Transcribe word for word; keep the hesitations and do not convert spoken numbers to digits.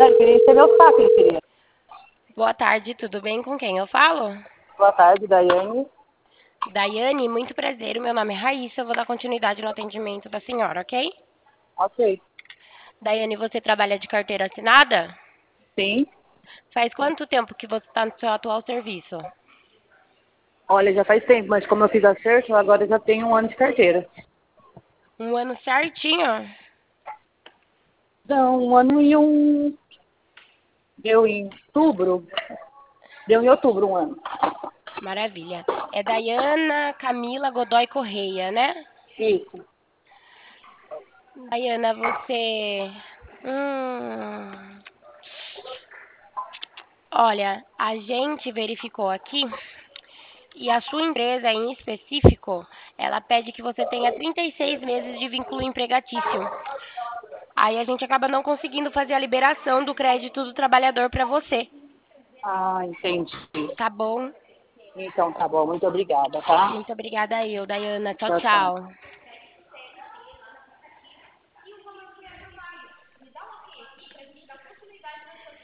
ele queria encher meu saco, ele queria. Boa tarde, tudo bem? Com quem eu falo? Boa tarde, Daiane. Daiane, muito prazer. O meu nome é Raíssa. Eu vou dar continuidade no atendimento da senhora, ok? Ok. Daiane, você trabalha de carteira assinada? Sim. Faz quanto tempo que você está no seu atual serviço? Olha, já faz tempo, mas como eu fiz acerto, agora eu já tenho um ano de carteira. Um ano certinho? Não, um ano e um... Deu em outubro. Deu em outubro um ano. Maravilha. É Daiana Camila Godoy Correia, né? Isso. Daiana, você. Hum... Olha, a gente verificou aqui e a sua empresa em específico, ela pede que você tenha trinta e seis meses de vínculo empregatício. Aí a gente acaba não conseguindo fazer a liberação do crédito do trabalhador para você, Ah, entendi. tá bom? Então tá bom, muito obrigada, tá? Muito obrigada eu, Daiana. Tchau, Tchau, tchau. tchau.